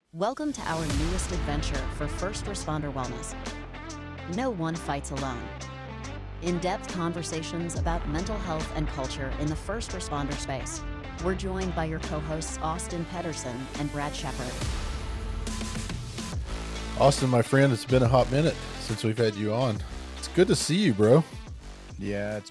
Welcome to our newest adventure for first responder wellness. No one fights alone. In-depth conversations about mental health and culture in the first responder space. We're joined by your co-hosts Austin Pedersen and Brad Shepard. Austin, my friend, it's been a hot minute since we've had you on. It's good to see you, bro. Yeah,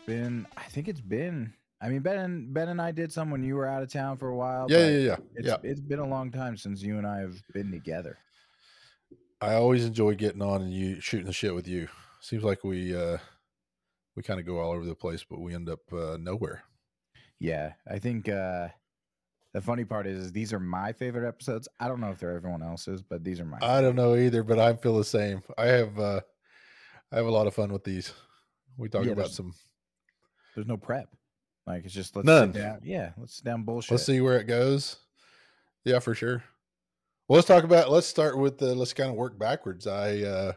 I mean, Ben and I did some when you were out of town for a while. Yeah. It's been a long time since you and I have been together. I always enjoy getting on and you shooting the shit with you. Seems like we kind of go all over the place, but we end up nowhere. Yeah, I think the funny part is these are my favorite episodes. I don't know if they're everyone else's, but these are my favorite. I don't know either, but I feel the same. I have a lot of fun with these. We talk about There's no prep. Like, it's just let's None. sit down. Yeah, let's sit down bullshit. Let's see where it goes. Yeah, for sure. Well, let's start with let's kind of work backwards. I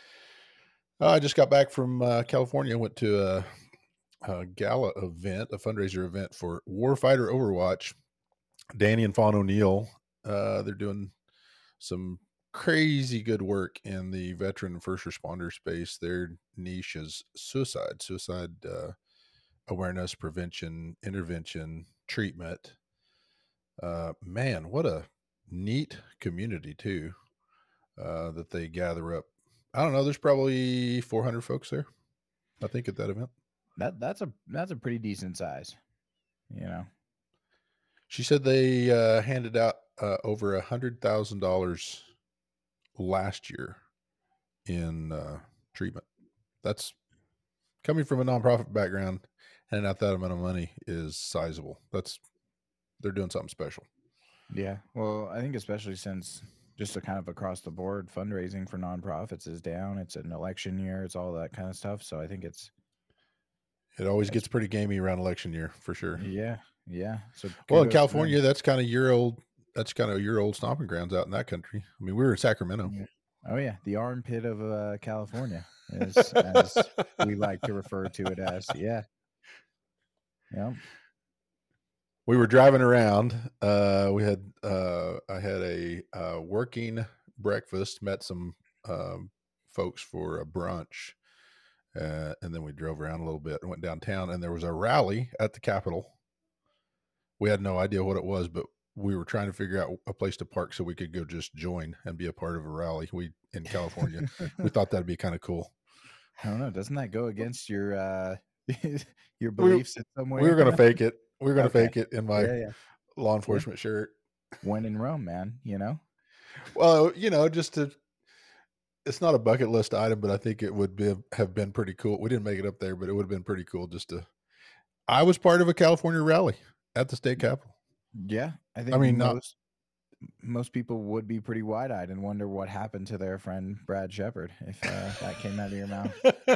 just got back from California. Went to a gala event, a fundraiser event for Warfighter Overwatch. Danny and Fawn O'Neill, they're doing some crazy good work in the veteran and first responder space. Their niche is suicide awareness, prevention, intervention, treatment. Man, what a neat community too, that they gather up. I don't know. There's probably 400 folks there, I think, at that event. That's a pretty decent size, you know. She said they handed out over $100,000 last year in treatment. That's coming from a nonprofit background, handing out that amount of money is sizable. They're doing something special. Yeah, well, I think especially since just a kind of across the board fundraising for nonprofits is down. It's an election year. It's all that kind of stuff. So I think it always gets pretty gamey around election year for sure. Yeah. So well, in California, that's kind of year old stomping grounds out in that country. I mean, we were in Sacramento. Yeah. Oh yeah, the armpit of California, as we like to refer to it as. Yeah. We were driving around. I had a working breakfast, met some folks for a brunch, and then we drove around a little bit and went downtown, and there was a rally at the Capitol. We had no idea what it was, but we were trying to figure out a place to park so we could go just join and be a part of a rally. In California, we thought that'd be kind of cool. I don't know. Doesn't that go against your beliefs in some way? We were going to fake it. We were going to fake it in my law enforcement shirt. When in Rome, man, you know? Well, it's not a bucket list item, but I think it would have been pretty cool. We didn't make it up there, but it would have been pretty cool I was part of a California rally at the state capitol. Yeah. I think most people would be pretty wide-eyed and wonder what happened to their friend Brad Shepard if that came out of your mouth.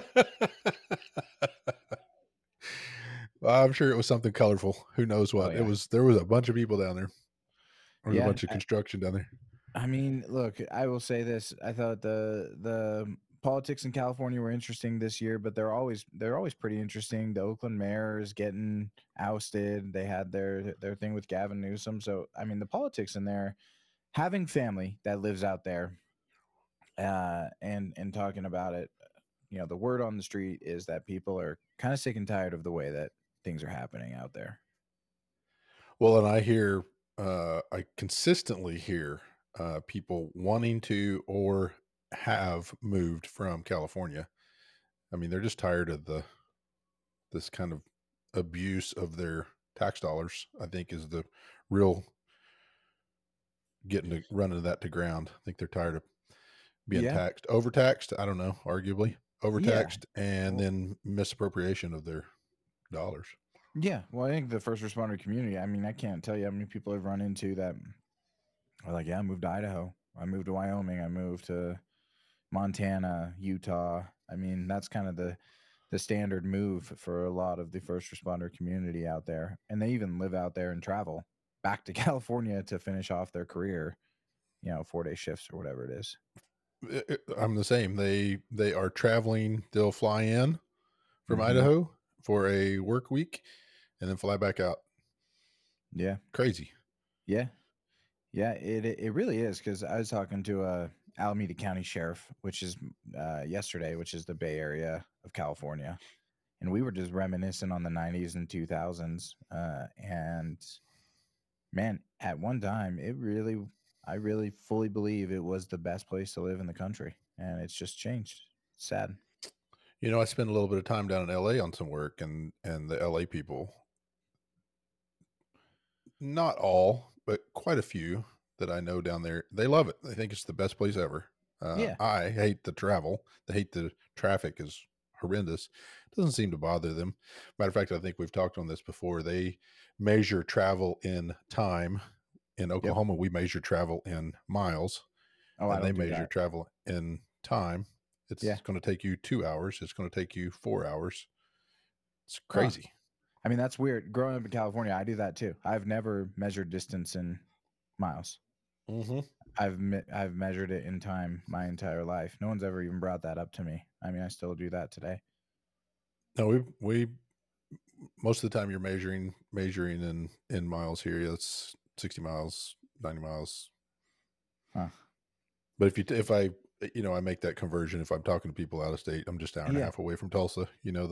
Well, I'm sure it was something colorful. Who knows what? There was a bunch of people down there. There was a bunch of construction down there. I mean, look, I will say this. I thought the politics in California were interesting this year, but they're always pretty interesting. The Oakland mayor is getting ousted. They had their thing with Gavin Newsom. So, I mean, the politics in there, having family that lives out there, and talking about it, the word on the street is that people are kind of sick and tired of the way that things are happening out there. Well, and I consistently hear people wanting to or have moved from California. I mean, they're just tired of this kind of abuse of their tax dollars, I think, is the real getting to running that to ground. I think they're tired of being overtaxed. I don't know, arguably overtaxed, and then misappropriation of their dollars. Yeah. Well, I think the first responder community, I mean, I can't tell you how many people I've run into that are like, yeah, I moved to Idaho. I moved to Wyoming. I moved to Montana, Utah. I mean, that's kind of the standard move for a lot of the first responder community out there. And they even live out there and travel back to California to finish off their career, 4-day shifts or whatever it is. I'm the same. They are traveling. They'll fly in from Idaho for a work week and then fly back out. Yeah. Crazy. Yeah. Yeah, it really is, because I was talking to Alameda County Sheriff, which is yesterday, which is the Bay Area of California, and we were just reminiscing on the '90s and 2000s, and man, at one time, I really fully believe it was the best place to live in the country, and it's just changed. Sad. I spent a little bit of time down in LA on some work, and the LA people, not all, but quite a few that I know down there, they love it. They think it's the best place ever. Yeah. I hate the travel. They hate the traffic is horrendous. Doesn't seem to bother them. Matter of fact, I think we've talked on this before. They measure travel in time. In Yep. Oklahoma, we measure travel in miles, Oh, I and they don't do measure that. travel in time. Yeah. It's going to take you 2 hours. It's going to take you 4 hours. It's Huh. crazy. I mean, that's weird. Growing up in California, I do that too. I've never measured distance in miles. Mm-hmm. I've measured it in time my entire life. No one's ever even brought that up to me. I mean, I still do that today. No, we most of the time you're measuring in miles here. That's 60 miles, 90 miles. Huh. But if I I make that conversion, if I'm talking to people out of state, I'm just an hour and a Yeah. half away from Tulsa.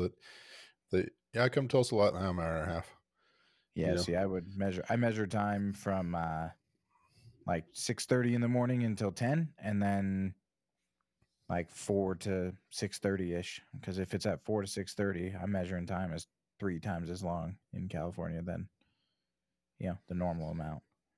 I come to Tulsa a lot, and I'm an hour and a half. Yeah. See, I measure time from like 6:30 in the morning until 10, and then like 4 to 6:30 ish. Because if it's at 4 to 6:30, I'm measuring time as 3 times as long in California than the normal amount.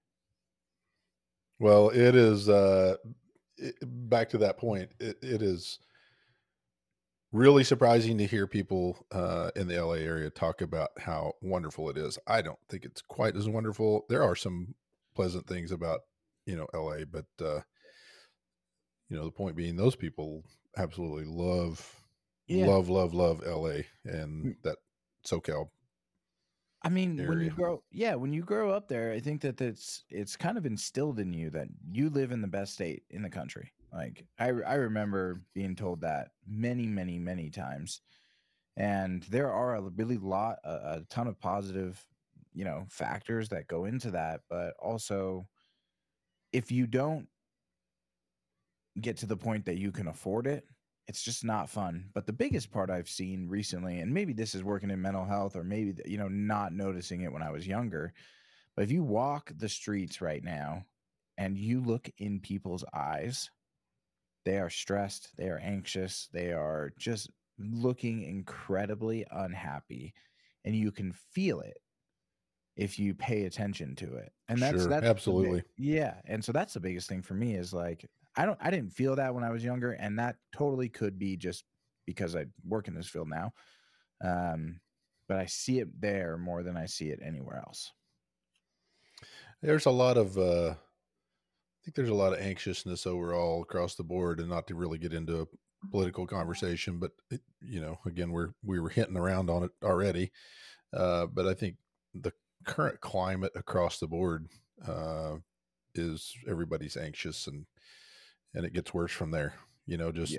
Well, it is back to that point. It is really surprising to hear people in the LA area talk about how wonderful it is. I don't think it's quite as wonderful. There are some pleasant things about LA, but the point being, those people absolutely love, Yeah. love, love, love LA and that SoCal I mean, area. when you grow up there, I think that it's kind of instilled in you that you live in the best state in the country. Like I remember being told that many, many, many times, and there are a ton of positive, factors that go into that. But also, if you don't get to the point that you can afford it, it's just not fun. But the biggest part I've seen recently, and maybe this is working in mental health, or maybe not noticing it when I was younger, but if you walk the streets right now and you look in people's eyes, they are stressed, they are anxious, they are just looking incredibly unhappy, and you can feel it if you pay attention to it. And Sure, that's absolutely. yeah, and so that's the biggest thing for me is like I didn't feel that when I was younger, and that totally could be just because I work in this field now. Um, but I see it there more than I see it anywhere else. There's a lot of I think there's a lot of anxiousness overall across the board, and not to really get into a political conversation, but again, we were hinting around on it already. But I think the current climate across the board uh, is everybody's anxious, and it gets worse from there. Just Yeah.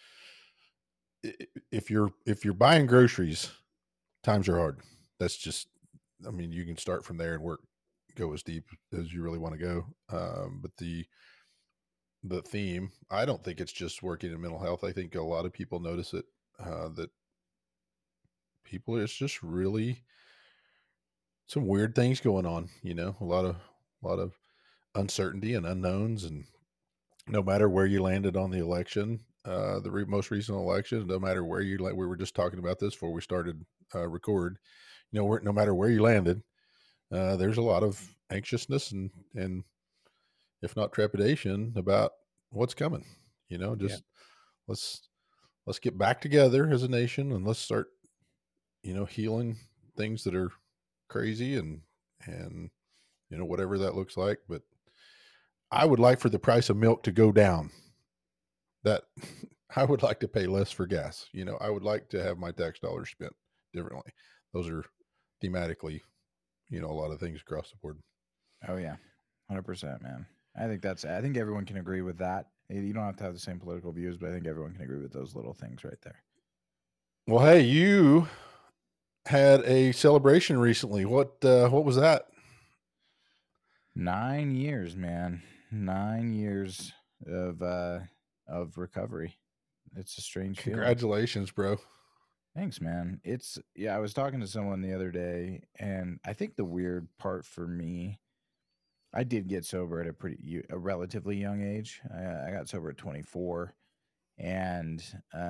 if you're buying groceries, times are hard. That's just, I mean, you can start from there and go as deep as you really want to go. But the theme, I don't think it's just working in mental health. I think a lot of people notice it, that people, it's just really some weird things going on, a lot of uncertainty and unknowns. And no matter where you landed on the election, most recent election, no matter where we were just talking about this before we started record, no matter where you landed, there's a lot of anxiousness and if not trepidation about what's coming. Yeah. Just let's let's get back together as a nation, and let's start healing things that are crazy, and whatever that looks like. But I would like for the price of milk to go down. That I would like to pay less for gas. I would like to have my tax dollars spent differently. Those are thematically, a lot of things across the board. Oh yeah. 100%, man. I think everyone can agree with that. You don't have to have the same political views, but I think everyone can agree with those little things right there. Well, hey, you had a celebration recently. What was that? 9 years, man. 9 years of recovery. It's a strange feeling. Congratulations, bro. Thanks, man. I was talking to someone the other day, and I think the weird part for me, I did get sober at a relatively young age. I got sober at 24, and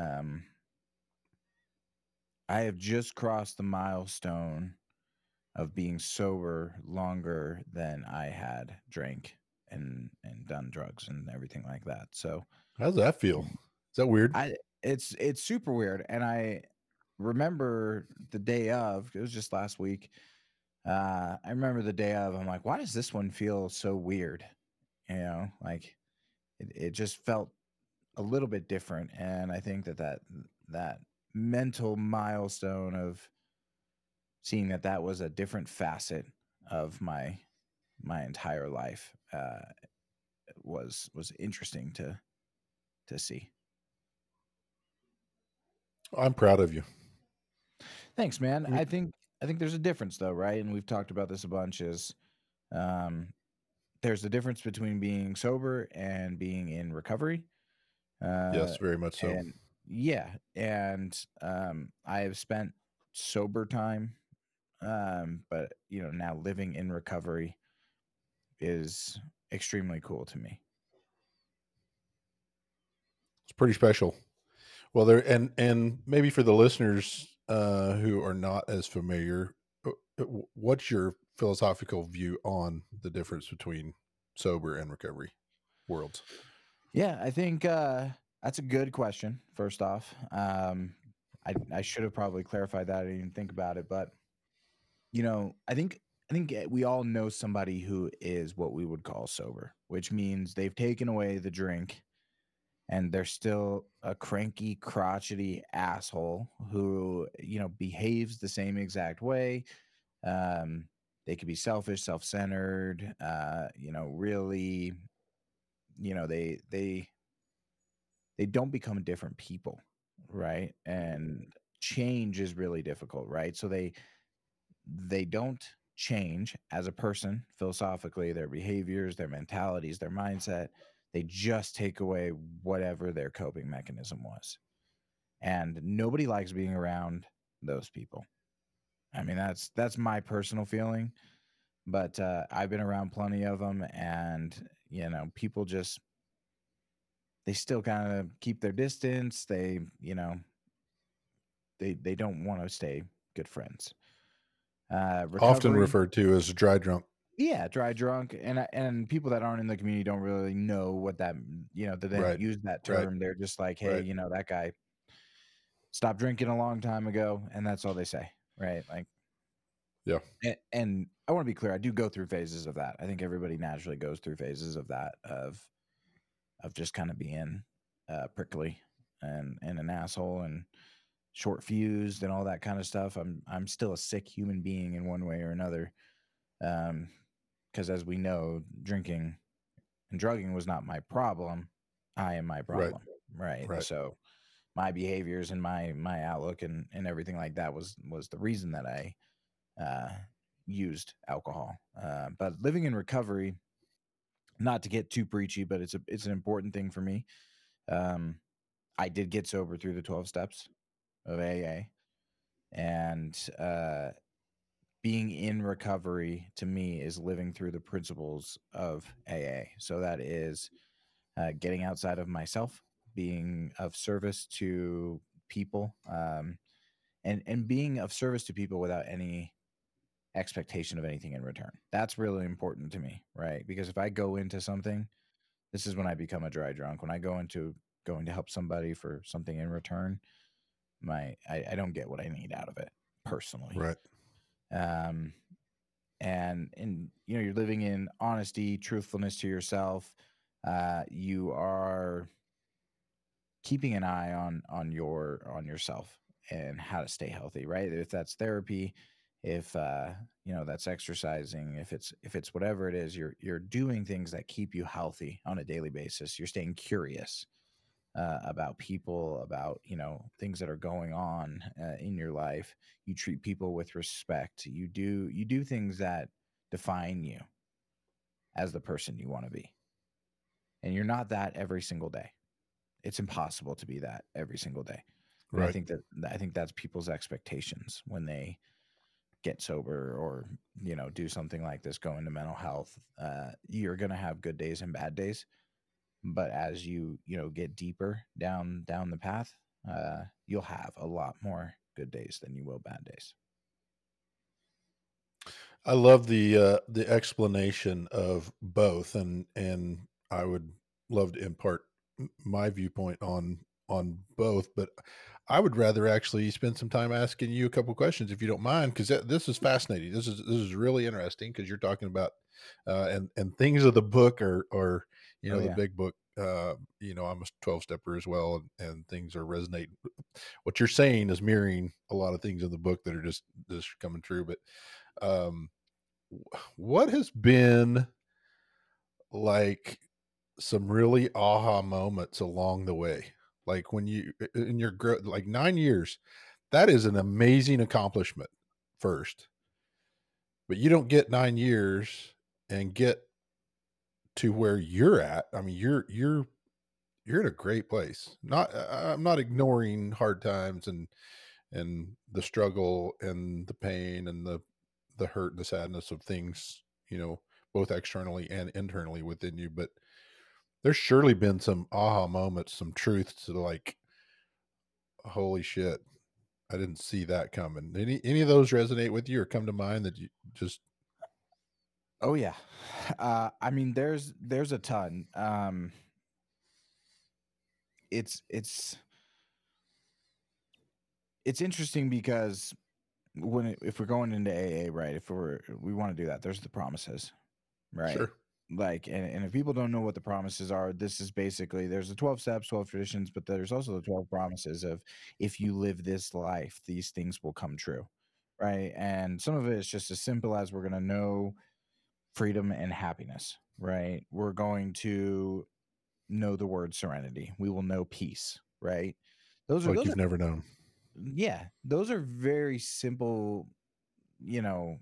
I have just crossed the milestone of being sober longer than I had drank and done drugs and everything like that. So How's that feel? Is that weird? it's super weird. And I remember the day of, it was just last week. I remember the day of, I'm like, why does this one feel so weird? Like it just felt a little bit different. And I think that mental milestone of seeing that was a different facet of my entire life was interesting to see. I'm proud of you. Thanks, man. I think there's a difference though, right? And we've talked about this a bunch. Is there's a difference between being sober and being in recovery. Yes, very much so. And yeah, and I have spent sober time, but now living in recovery is extremely cool to me. It's pretty special. Well, there and maybe for the listeners who are not as familiar, what's your philosophical view on the difference between sober and recovery worlds? Yeah, I think that's a good question. First off, I should have probably clarified that. I didn't even think about it, but I think we all know somebody who is what we would call sober, which means they've taken away the drink and they're still a cranky, crotchety asshole who behaves the same exact way. They could be selfish, self-centered. Really, they don't become different people, right? And change is really difficult, right? So they don't change as a person philosophically, their behaviors, their mentalities, their mindset. They just take away whatever their coping mechanism was. And nobody likes being around those people. I mean, that's my personal feeling, but I've been around plenty of them, and people just they still kind of keep their distance. They don't want to stay good friends. Often Recovery, referred to as a dry drunk. yeah, dry drunk, and people that aren't in the community don't really know what that that they don't Right. use that Right. term. They're just like, hey, Right. that guy stopped drinking a long time ago, and that's all they say, right? Like, Yeah. and I want to be clear, I do go through phases of that. I think everybody naturally goes through phases of that of just kind of being prickly and an asshole and short fused and all that kind of stuff. I'm still a sick human being in one way or another. Because as we know, drinking and drugging was not my problem. I am my problem. Right. Right. So my behaviors and my outlook and everything like that was the reason that I used alcohol. But living in recovery, not to get too preachy, but it's an important thing for me. I did get sober through the 12 steps of AA, and being in recovery to me is living through the principles of AA. So that is getting outside of myself, being of service to people, and being of service to people without any expectation of anything in return. That's really important to me, right? Because if I go into something, this is when I become a dry drunk. When I go into going to help somebody for something in return, I don't get what I need out of it personally. Right. And you're living in honesty, truthfulness to yourself. You are keeping an eye on yourself and how to stay healthy, right? If that's therapy, if that's exercising, if it's whatever it is, you're doing things that keep you healthy on a daily basis. You're staying curious about people, about things that are going on in your life. You treat people with respect. You do things that define you. as the person you want to be. And you're not that every single day. It's impossible to be that every single day. And Right. I think that's people's expectations when they get sober or, you know, do something like this, go into mental health. You're going to have good days and bad days. But as you know, get deeper down the path, you'll have a lot more good days than you will bad days. I love the explanation of both, and I would love to impart my viewpoint on both, but I would rather actually spend some time asking you a couple questions if you don't mind, because this is fascinating. This is really interesting because you're talking about and things of the book are you know Oh the yeah. big book. You know, I'm a 12 stepper as well, and things are resonating. What you're saying is mirroring a lot of things in the book that are just coming true, but. Um, what has been like some really aha moments along the way? Like when you in your growth, like 9 years, that is an amazing accomplishment first, but you don't get 9 years and get to where you're at. I mean, you're in a great place. I'm not ignoring hard times and the struggle and the pain and the hurt and the sadness of things, you know, both externally and internally within you. But there's surely been some aha moments, some truths to like, holy shit, I didn't see that coming. Any of those resonate with you or come to mind that you just Oh yeah. I mean, there's a ton. It's interesting because if we're going into AA, right? If we want to do that, there's the promises, right? sure, Like, and if people don't know what the promises are, this is basically there's the 12 steps, 12 traditions, but there's also the 12 promises of if you live this life, these things will come true, right? And some of it is just as simple as we're going to know freedom and happiness, right? We're going to know the word serenity. We will know peace, right? like Those you've are never known. yeah, those are very simple, you know,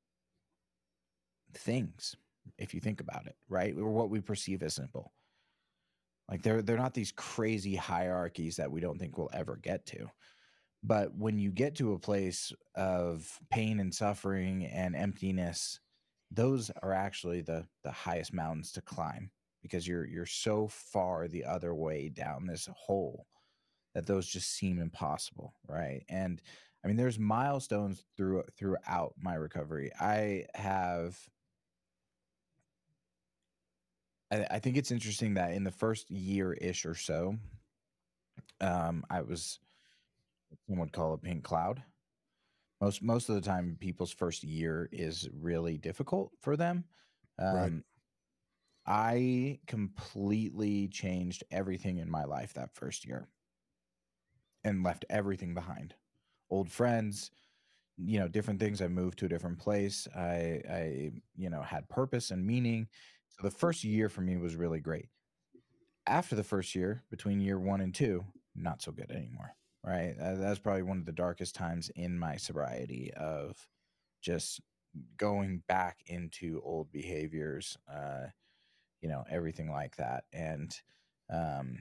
things if you think about it, right? Or what we perceive as simple. Like they're not these crazy hierarchies that we don't think we'll ever get to. But when you get to a place of pain and suffering and emptiness, those are actually the highest mountains to climb because you're so far the other way down this hole that those just seem impossible, right? And I mean, there's milestones throughout my recovery. I think it's interesting that in the first year-ish or so, I was what some would call a pink cloud. Most of the time, people's first year is really difficult for them. Right. Um, I completely changed everything in my life that first year and left everything behind. Old friends, you know, different things. I moved to a different place. I you know, had purpose and meaning. So the first year for me was really great. After the first year, between year 1 and 2, not so good anymore, right? That's probably one of the darkest times in my sobriety of just going back into old behaviors, you know, everything like that. And um,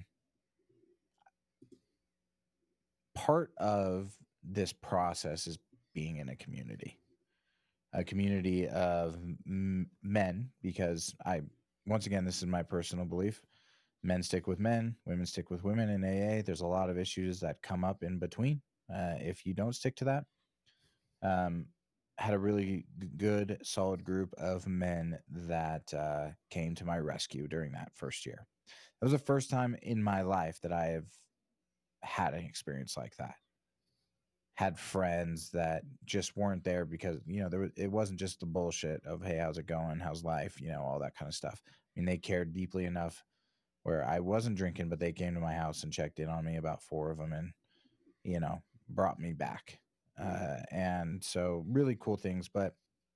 part of this process is being in a community of men, because once again, this is my personal belief. Men stick with men, women stick with women in AA. There's a lot of issues that come up in between. If you don't stick to that, um, had a really good, solid group of men that came to my rescue during that first year. That was the first time in my life that I have had an experience like that. Had friends that just weren't there because, you know, it wasn't just the bullshit of, hey, how's it going? How's life? You know, all that kind of stuff. I mean, they cared deeply enough where I wasn't drinking, but they came to my house and checked in on me, about 4 of them, and, you know, brought me back. And so really cool things. But,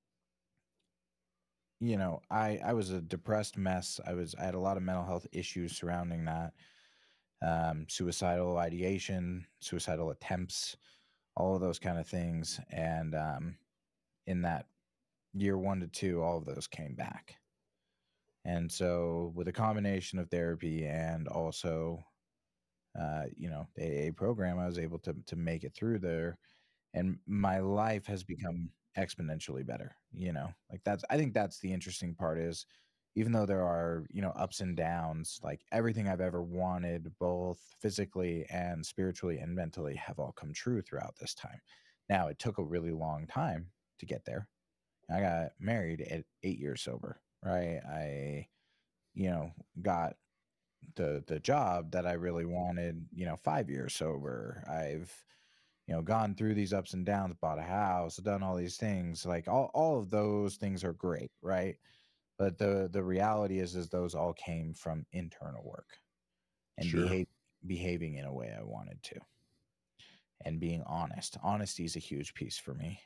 you know, I was a depressed mess. I had a lot of mental health issues surrounding that. Suicidal ideation, suicidal attempts, all of those kind of things. And in that year 1 to 2, all of those came back. And so with a combination of therapy and also the AA program, I was able to make it through there, and my life has become exponentially better. Like I think that's the interesting part is, even though there are ups and downs, like everything I've ever wanted, both physically and spiritually and mentally, have all come true throughout this time. Now, it took a really long time to get there. I got married at 8 years sober, right? I got the job that I really wanted, 5 years sober. I've gone through these ups and downs, bought a house, done all these things. Like all of those things are great, right? But the reality is those all came from internal work and Sure. behaving in a way I wanted to, and being honest. Honesty is a huge piece for me.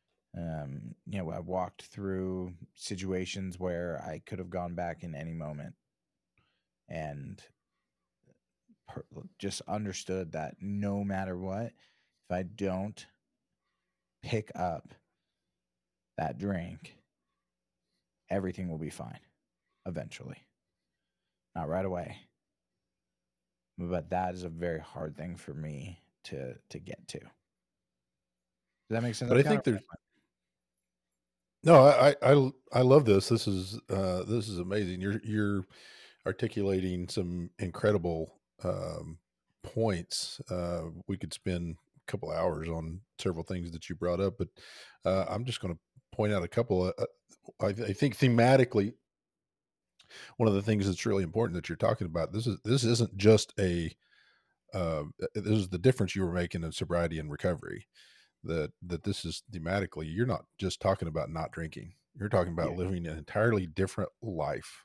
I walked through situations where I could have gone back in any moment, and just understood that no matter what, if I don't pick up that drink, everything will be fine eventually. Not right away, but that is a very hard thing for me to get to. Does that make sense? But I think there's no, I love this. This is amazing. You're articulating some incredible points. We could spend a couple hours on several things that you brought up, but I'm just going to point out a couple. I think thematically, one of the things that's really important that you're talking about, this isn't just this is the difference you were making in sobriety and recovery. That this is thematically, you're not just talking about not drinking. You're talking about Yeah. living an entirely different life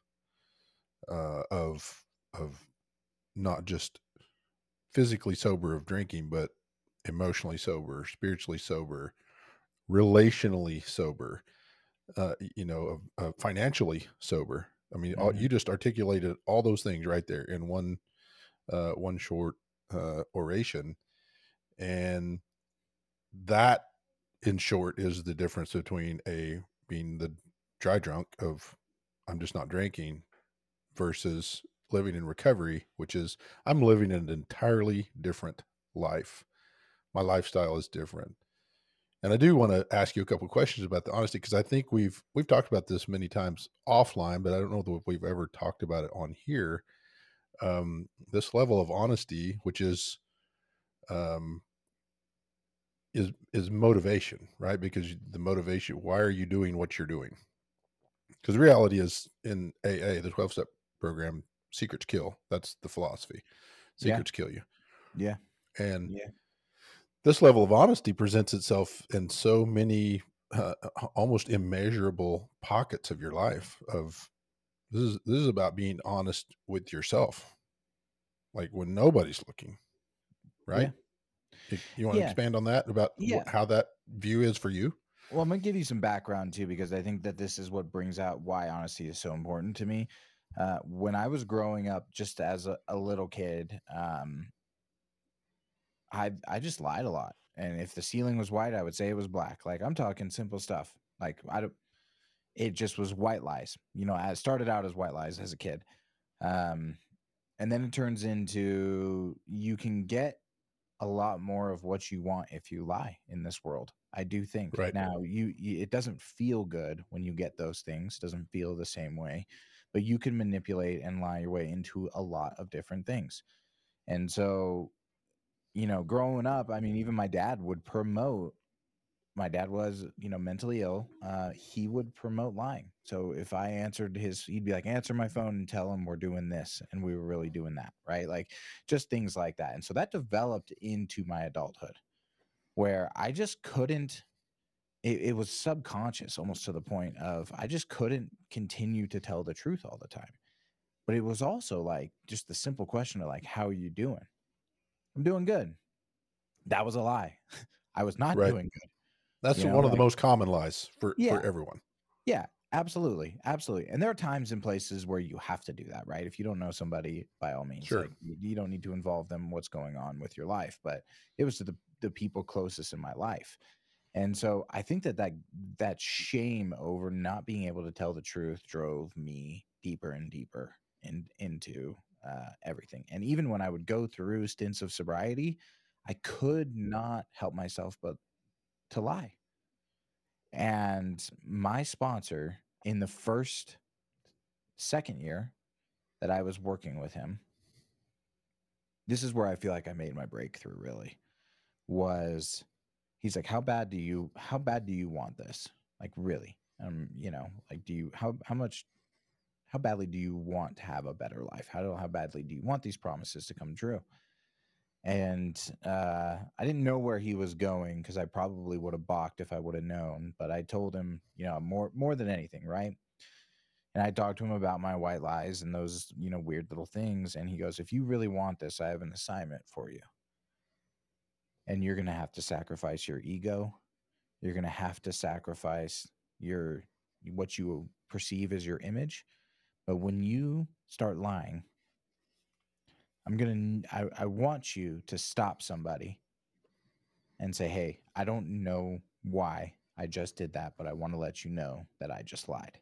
of not just physically sober of drinking, but emotionally sober, spiritually sober, relationally sober, financially sober. I mean, you just articulated all those things right there in one short oration, and that, in short, is the difference between being the dry drunk of I'm just not drinking versus living in recovery, which is I'm living an entirely different life. My lifestyle is different. And I do want to ask you a couple of questions about the honesty, because I think we've talked about this many times offline, but I don't know that we've ever talked about it on here. This level of honesty, which um, is motivation, right? Because the motivation, why are you doing what you're doing? Because the reality is, in AA, the 12-step program, secrets kill. That's the philosophy. Secrets kill you. Yeah. And Yeah. this level of honesty presents itself in so many almost immeasurable pockets of your life. Of this is about being honest with yourself, like when nobody's looking, right? You want to Yeah. expand on that about Yeah. how that view is for you? Well, I'm gonna give you some background too, because I think that this is what brings out why honesty is so important to me. When I was growing up, just as a little kid, I just lied a lot, and if the ceiling was white, I would say it was black. Like, I'm talking simple stuff. Like, I don't. It just was white lies. I started out as white lies as a kid, um, and then it turns into you can get a lot more of what you want if you lie in this world. I do think. Right. Now, it doesn't feel good when you get those things. It doesn't feel the same way, but you can manipulate and lie your way into a lot of different things. And so, growing up, I mean, even my dad would promote. My dad was, mentally ill. He would promote lying. So if I answered he'd be like, answer my phone and tell him we're doing this, and we were really doing that, right? Like, just things like that. And so that developed into my adulthood, where I just couldn't. It was subconscious, almost to the point of I just couldn't continue to tell the truth all the time. But it was also like just the simple question of like, how are you doing? I'm doing good. That was a lie. I was not Right. doing good. That's one of the Like, most common lies for yeah. everyone. Yeah, absolutely. Absolutely. And there are times and places where you have to do that, right? If you don't know somebody, by all means, Sure. like you don't need to involve them what's going on with your life. But it was to the people closest in my life. And so I think that shame over not being able to tell the truth drove me deeper and deeper into everything. And even when I would go through stints of sobriety, I could not help myself but to lie. And my sponsor in the second year that I was working with him, this is where I feel like I made my breakthrough really, was he's like, how bad do you want this? Like, really? Like, how badly do you want to have a better life? How badly do you want these promises to come true? And I didn't know where he was going because I probably would have balked if I would have known. But I told him, more than anything, right? And I talked to him about my white lies and those, weird little things. And he goes, if you really want this, I have an assignment for you. And you're going to have to sacrifice your ego. You're going to have to sacrifice what you perceive as your image. But when you start lying, I want you to stop somebody and say, hey, I don't know why I just did that, but I want to let you know that I just lied.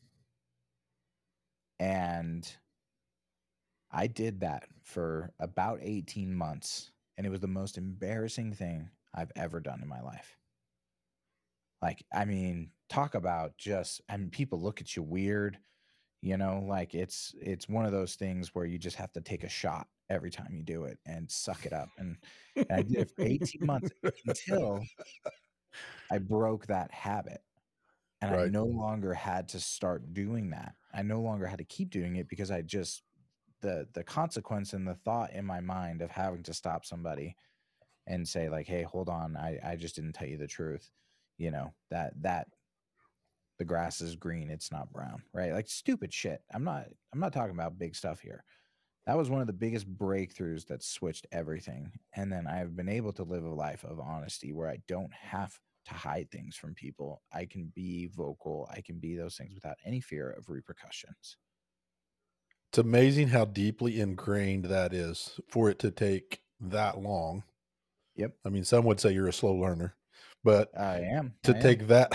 And I did that for about 18 months. And it was the most embarrassing thing I've ever done in my life. Like, I mean, talk about people look at you weird, like it's one of those things where you just have to take a shot every time you do it and suck it up. And I did it for 18 months until I broke that habit. And I Right. no longer had to start doing that. I no longer had to keep doing it because the consequence and the thought in my mind of having to stop somebody and say like, hey, hold on, I just didn't tell you the truth. That the grass is green, it's not brown, right? Like stupid shit. I'm not talking about big stuff here. That was one of the biggest breakthroughs that switched everything. And then I've been able to live a life of honesty where I don't have to hide things from people. I can be vocal. I can be those things without any fear of repercussions. It's amazing how deeply ingrained that is for it to take that long. Yep. I mean, some would say you're a slow learner, but I am. take that.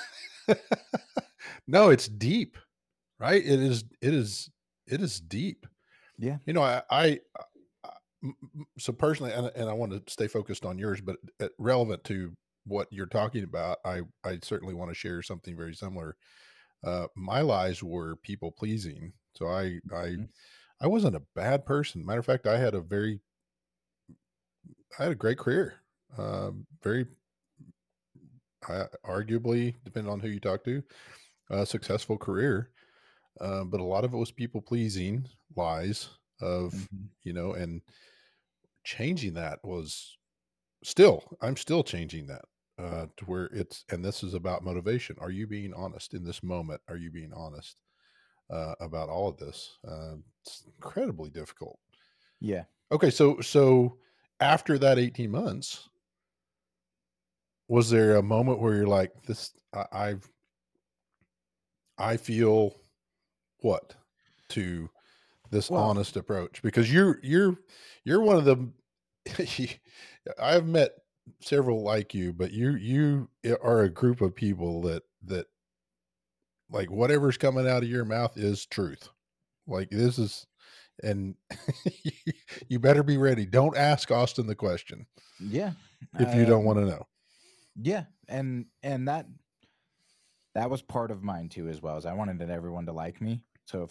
No, it's deep, right? It is deep. Yeah. So personally, and I want to stay focused on yours, but relevant to what you're talking about, I certainly want to share something very similar. My lies were people pleasing. So I wasn't a bad person. Matter of fact, I had a great career. Very, arguably, depending on who you talk to, successful career. But a lot of it was people pleasing lies of, and changing that was I'm still changing that, to where and this is about motivation. Are you being honest in this moment? Are you being honest, about all of this? It's incredibly difficult. Yeah. Okay. So after that 18 months, was there a moment where you're like, I feel what to this honest approach? Because you're one of the, I've met several like you, but you are a group of people that like whatever's coming out of your mouth is truth. Like this is, and you better be ready. Don't ask Austin the question. Yeah. If you don't want to know. Yeah. And that was part of mine too, as well, as I wanted everyone to like me. So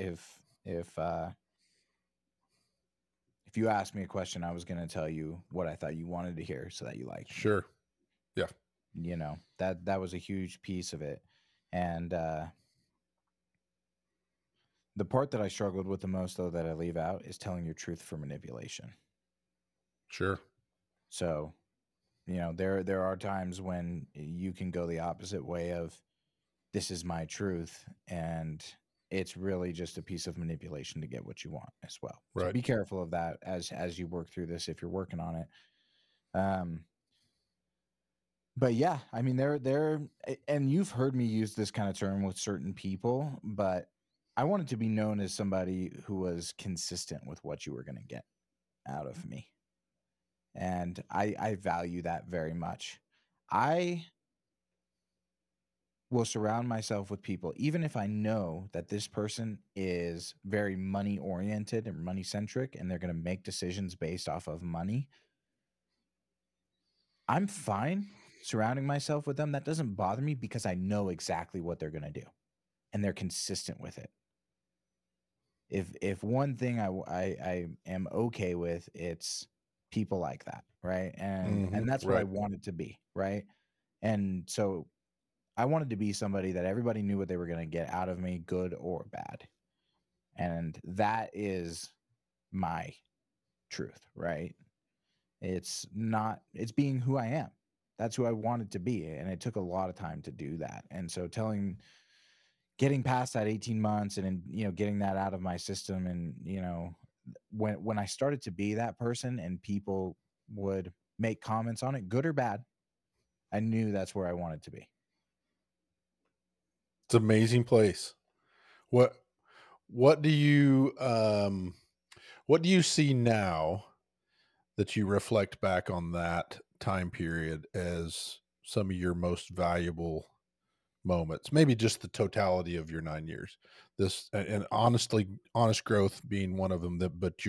if you asked me a question, I was going to tell you what I thought you wanted to hear so that you liked me. Sure. Yeah. That was a huge piece of it. And the part that I struggled with the most, though, that I leave out is telling your truth for manipulation. Sure. So, there are times when you can go the opposite way of this is my truth, and it's really just a piece of manipulation to get what you want as well. Right. So be careful of that as you work through this if you're working on it. But yeah, I mean, and you've heard me use this kind of term with certain people, but I wanted to be known as somebody who was consistent with what you were going to get out of me. And I value that very much. I will surround myself with people, even if I know that this person is very money oriented and money centric, and they're going to make decisions based off of money. I'm fine surrounding myself with them. That doesn't bother me because I know exactly what they're going to do and they're consistent with it. If one thing I am okay with, it's people like that, right? And that's what I Right. wanted to be, right? And so I wanted to be somebody that everybody knew what they were going to get out of me, good or bad. And that is my truth, right? It's being who I am. That's who I wanted to be. And it took a lot of time to do that. And so getting past that 18 months and, getting that out of my system. And, when I started to be that person and people would make comments on it, good or bad, I knew that's where I wanted to be. It's an amazing place. What do you see now that you reflect back on that time period as some of your most valuable moments? Maybe just the totality of your 9 years. This, and honest growth being one of them, but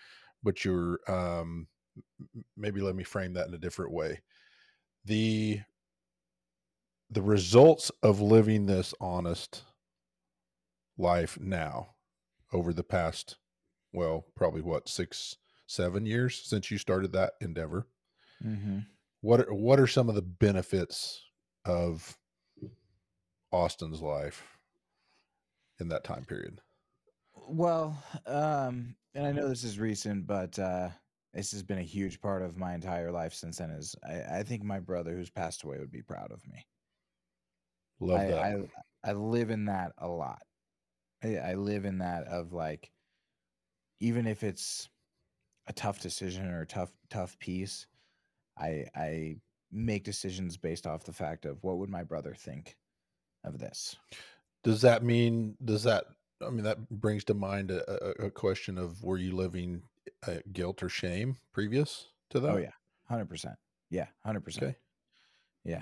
maybe let me frame that in a different way. The results of living this honest life now over the past, well, probably 6-7 years since you started that endeavor. Mm-hmm. What are some of the benefits of Austin's life in that time period? Well, and I know this is recent, but this has been a huge part of my entire life since then. I think my brother who's passed away would be proud of me. Love I that. I, I live in that a lot. I live in that of like, even if it's a tough decision or a tough piece, I make decisions based off the fact of what would my brother think of this. Does that mean, that brings to mind a question of, were you living guilt or shame previous to Oh that? yeah, 100%. Yeah, 100%. Okay. Yeah.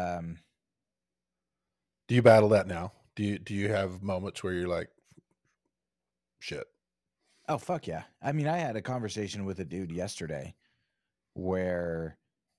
Do you battle that now? Do you have moments where you're like, shit? Oh fuck yeah. I mean, I had a conversation with a dude yesterday where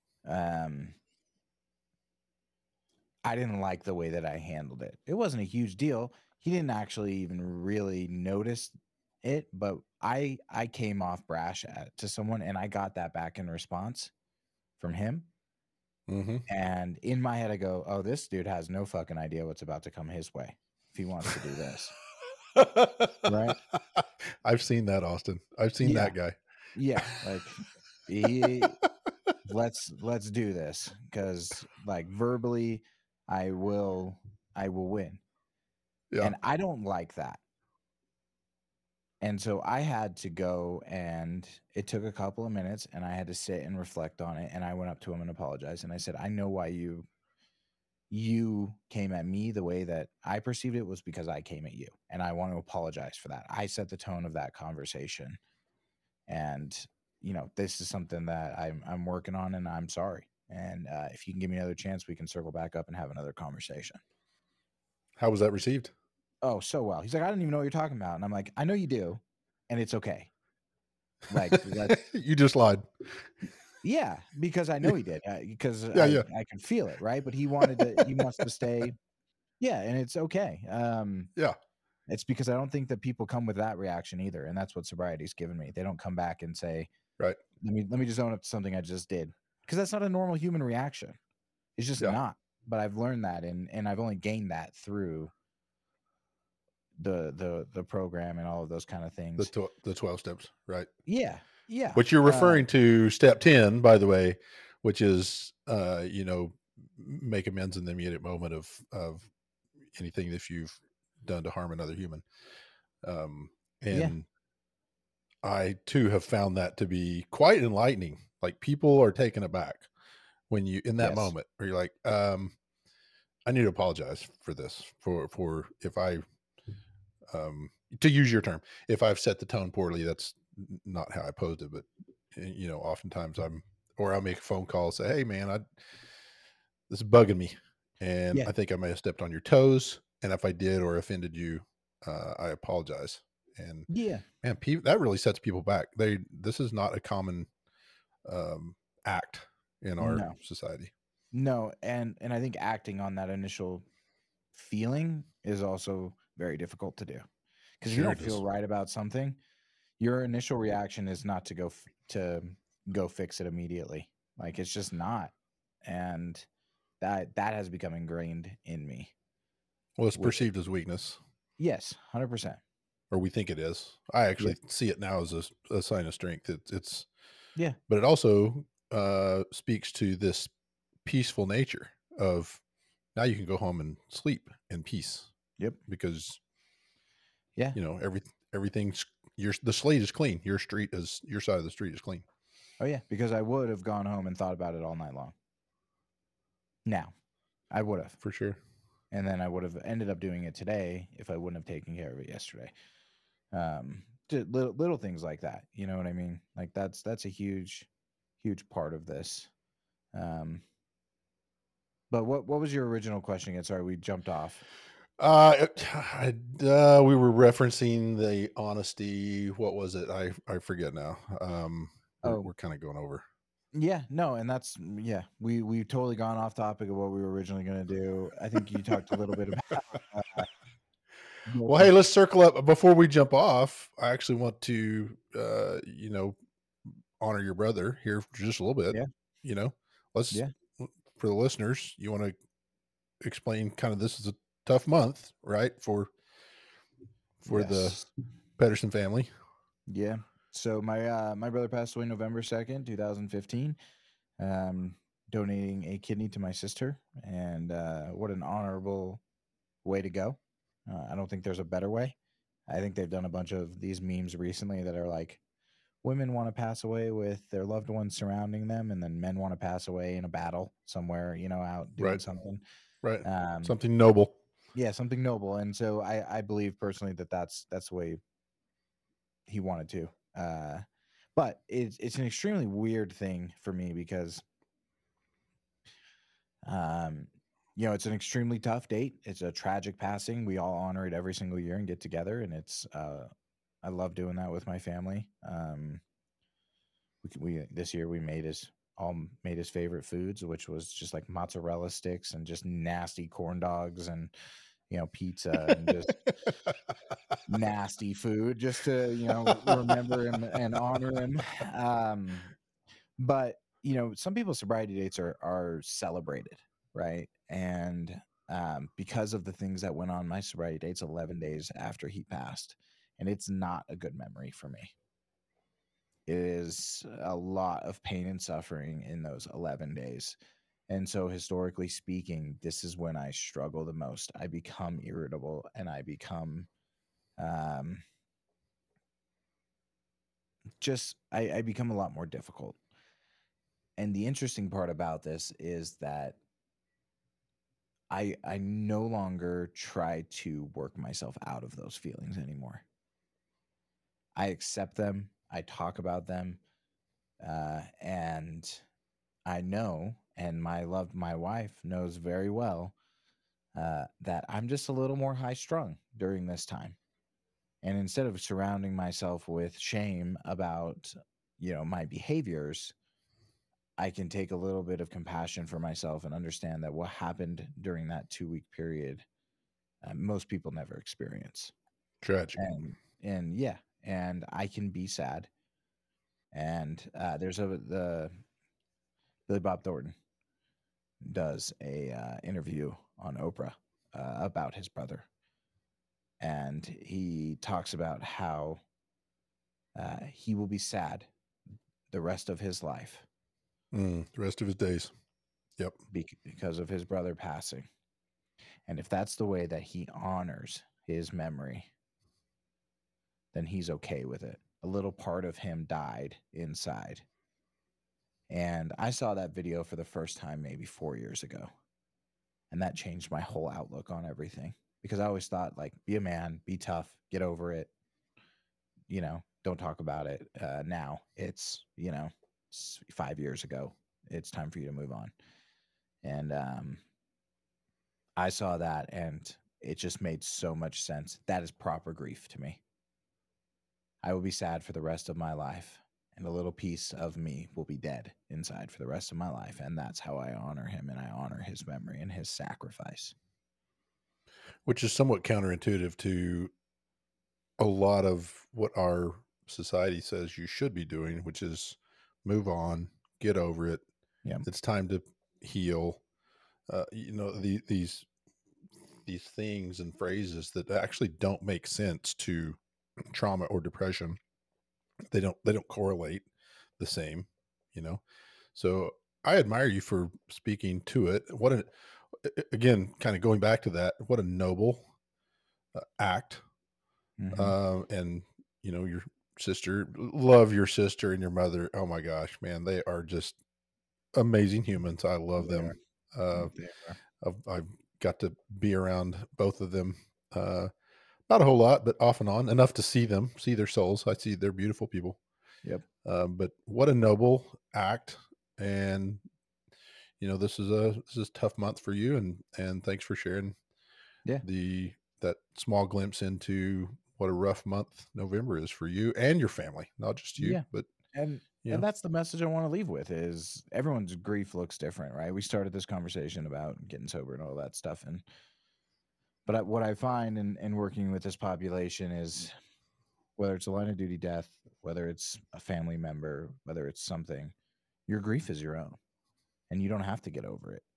I didn't like the way that I handled it. It wasn't a huge deal. He didn't actually even really notice it, but I came off brash to someone and I got that back in response from him. Mm-hmm. And in my head I go, "Oh, this dude has no fucking idea what's about to come his way if he wants to do this." Right? I've seen that, Austin. I've seen Yeah. that guy. Yeah, like he let's do this, cuz like verbally I will win. Yeah. And I don't like that. And so I had to go, and it took a couple of minutes and I had to sit and reflect on it, and I went up to him and apologized and I said, "I know why you came at me the way that I perceived it was because I came at you, and I want to apologize for that. I set the tone of that conversation, and this is something that I'm working on, and I'm sorry. And if you can give me another chance, we can circle back up and have another conversation." How was that received? Oh, so well. He's like, "I don't even know what you're talking about." And I'm like, "I know you do, and it's okay. Like, You just lied. yeah, because I know he did, because Yeah, yeah. I can feel it, right? But he wants to stay, yeah, and it's okay. Yeah. It's because I don't think that people come with that reaction either, and that's what sobriety's given me. They don't come back and say, Right. let me just own up to something I just did," because that's not a normal human reaction. It's just Yeah. not. But I've learned that, and I've only gained that through the program and all of those kind of things. The 12 steps, right? Yeah, yeah. Which you're referring to step 10, by the way, which is, make amends in the immediate moment of anything that you've done to harm another human. Yeah. And I too have found that to be quite enlightening. Like, people are taken aback when you, in that Yes. moment where you're like, I need to apologize for this, for if I, to use your term, if I've set the tone poorly. That's not how I posed it, but oftentimes I'll make a phone call, say, "Hey man, this is bugging me, and Yeah. I think I may have stepped on your toes. And if I did or offended you, I apologize. And Yeah. man, that really sets people back. This is not a common um, act in our No. society. No, and I think acting on that initial feeling is also very difficult to do. Because if you Sure, don't it feel is. right about something, your initial reaction is not to to go fix it immediately. Like it's just not. And that has become ingrained in me. Well, it's Which perceived as weakness, yes, 100%. or we think it is. I Yeah. actually see it now as a sign of strength. It's Yeah. but it also speaks to this peaceful nature of now you can go home and sleep in peace Yep. because Yeah. everything's the slate is clean. Your side of the street is clean. Oh yeah, because I would have gone home and thought about it all night long. Now, I would have. For sure. And then I would have ended up doing it today if I wouldn't have taken care of it yesterday. Little things like that, you know what I mean? Like that's a huge part of this. But what was your original question again? Sorry, we jumped off. We were referencing the honesty. What was it? I forget now. We're kind of going over. Yeah, no, and that's we've totally gone off topic of what we were originally going to do. I think you talked a little bit about Well, hey, let's circle up before we jump off. I actually want to, honor your brother here for just a little bit. Yeah. Let's Yeah. for the listeners. You want to explain kind of this is a tough month, right? For the Yes. Pedersen family. Yeah. So my brother passed away November 2nd, 2015. Donating a kidney to my sister, and what an honorable way to go. I don't think there's a better way. I think they've done a bunch of these memes recently that are like women want to pass away with their loved ones surrounding them, and then men want to pass away in a battle somewhere, out doing Right. something. Right. Something noble. Yeah, something noble. And so I believe personally that that's the way he wanted to. But it's an extremely weird thing for me because it's an extremely tough date. It's a tragic passing. We all honor it every single year and get together, and it's I love doing that with my family. We this year we made his favorite foods, which was just like mozzarella sticks and just nasty corn dogs and pizza and just nasty food just to remember him and honor him. But some people's sobriety dates are celebrated, right? And because of the things that went on, my sobriety date's 11 days after he passed, and it's not a good memory for me. It is a lot of pain and suffering in those 11 days. And so historically speaking, this is when I struggle the most. I become irritable and I become I become a lot more difficult. And the interesting part about this is that I no longer try to work myself out of those feelings anymore. I accept them. I talk about them. And I know, and my wife knows very well that I'm just a little more high strung during this time. And instead of surrounding myself with shame about, my behaviors, I can take a little bit of compassion for myself and understand that what happened during that 2-week period, most people never experience. Tragic. And yeah, and I can be sad. And there's the Billy Bob Thornton does a interview on Oprah about his brother, and he talks about how he will be sad the rest of his life, the rest of his days. Yep. Because of his brother passing. And if that's the way that he honors his memory, then he's okay with it. A little part of him died inside. And I saw that video for the first time maybe 4 years ago. And that changed my whole outlook on everything. Because I always thought, like, be a man, be tough, get over it. Don't talk about it. Now it's 5 years ago. It's time for you to move on. And I saw that, and it just made so much sense. That is proper grief to me. I will be sad for the rest of my life, and a little piece of me will be dead inside for the rest of my life. And that's how I honor him, and I honor his memory and his sacrifice. Which is somewhat counterintuitive to a lot of what our society says you should be doing, which is move on, get over it. Yeah. It's time to heal. These things and phrases that actually don't make sense to trauma or depression. They don't correlate the same, So I admire you for speaking to it. Again, kind of going back to that, what a noble act. And your sister, love your sister and your mother. Oh my gosh, man, they are just amazing humans. I love them. I've got to be around both of them, not a whole lot, but off and on enough to see their souls. I see they're beautiful people. Yep. But what a noble act. And this is a tough month for you, and thanks for sharing that small glimpse into what a rough month November is for you and your family, not just you, but and that's the message I want to leave with is everyone's grief looks different, right? We started this conversation about getting sober and all that stuff. But what I find in working with this population is whether it's a line of duty death, whether it's a family member, whether it's something, your grief is your own, and you don't have to get over it.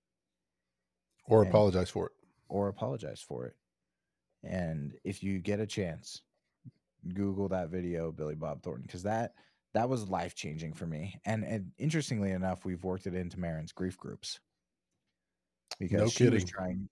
Or apologize for it. And if you get a chance, Google that video, Billy Bob Thornton, because that was life-changing for me. And interestingly enough, we've worked it into Marin's grief groups. Because was trying,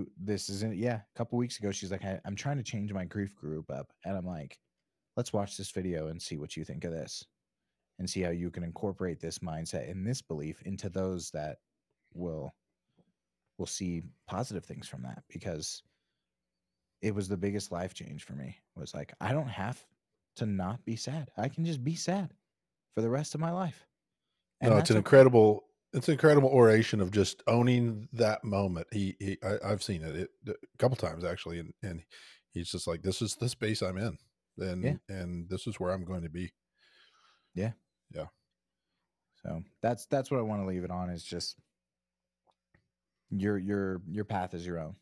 a couple weeks ago, she's like, I'm trying to change my grief group up. And I'm like, let's watch this video and see what you think of this. And see how you can incorporate this mindset and this belief into those that will see positive things from that. Because it was the biggest life change for me. It was like, I don't have to not be sad. I can just be sad for the rest of my life. And it's an incredible oration of just owning that moment. I've seen it a couple times actually. And he's just like, this is the space I'm in. And this is where I'm going to be. Yeah. Yeah. So that's what I want to leave it on, is just your path is your own.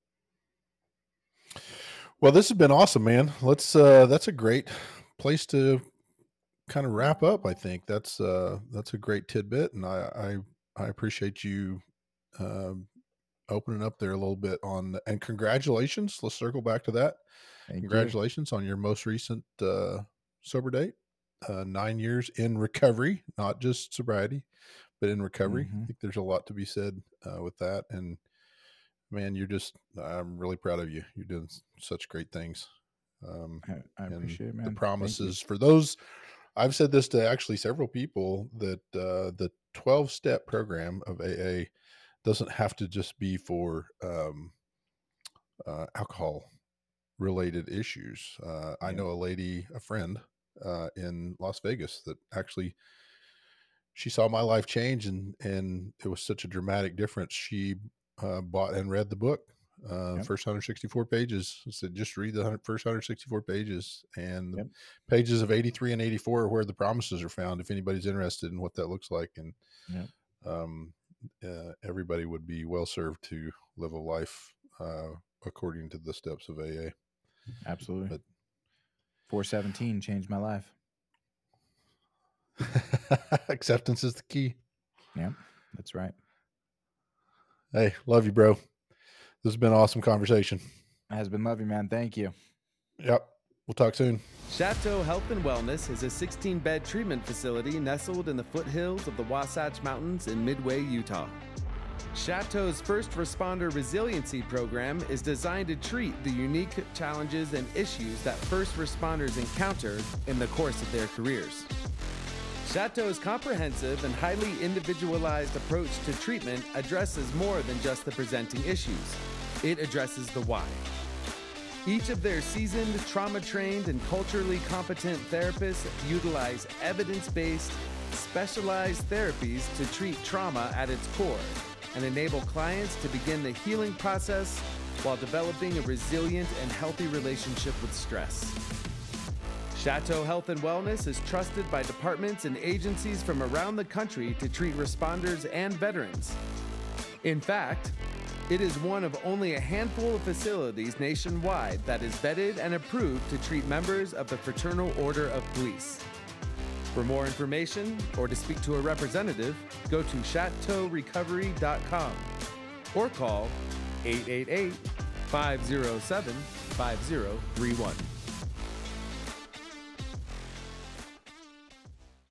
Well, this has been awesome, man. That's a great place to kind of wrap up. I think that's a great tidbit, and I appreciate you opening up there a little bit and congratulations. Let's circle back to that. Congratulations on your most recent sober date. 9 years in recovery, not just sobriety, but in recovery. I think there's a lot to be said with that. And man, I'm really proud of you. You're doing such great things. I appreciate it, man. The promises for those, I've said this to actually several people, that the 12-step program of AA doesn't have to just be for alcohol related issues. I know a friend in Las Vegas that actually, she saw my life change, and it was such a dramatic difference. She bought and read the book, first 164 pages. I said, just read the first 164 pages, and the pages of 83 and 84 are where the promises are found, if anybody's interested in what that looks like. And everybody would be well served to live a life according to the steps of AA. Absolutely. But 417 changed my life. Acceptance is the key. Yeah, that's right. Hey, love you, bro. This has been an awesome conversation. It has been lovely, man. Thank you. Yep. We'll talk soon. Chateau Health and Wellness is a 16-bed treatment facility nestled in the foothills of the Wasatch Mountains in Midway, Utah. Chateau's first responder resiliency program is designed to treat the unique challenges and issues that first responders encounter in the course of their careers. Chateau's comprehensive and highly individualized approach to treatment addresses more than just the presenting issues. It addresses the why. Each of their seasoned, trauma-trained, and culturally competent therapists utilize evidence-based, specialized therapies to treat trauma at its core, and enable clients to begin the healing process while developing a resilient and healthy relationship with stress. Chateau Health and Wellness is trusted by departments and agencies from around the country to treat responders and veterans. In fact, it is one of only a handful of facilities nationwide that is vetted and approved to treat members of the Fraternal Order of Police. For more information or to speak to a representative, go to chateaurecovery.com or call 888-507-5031.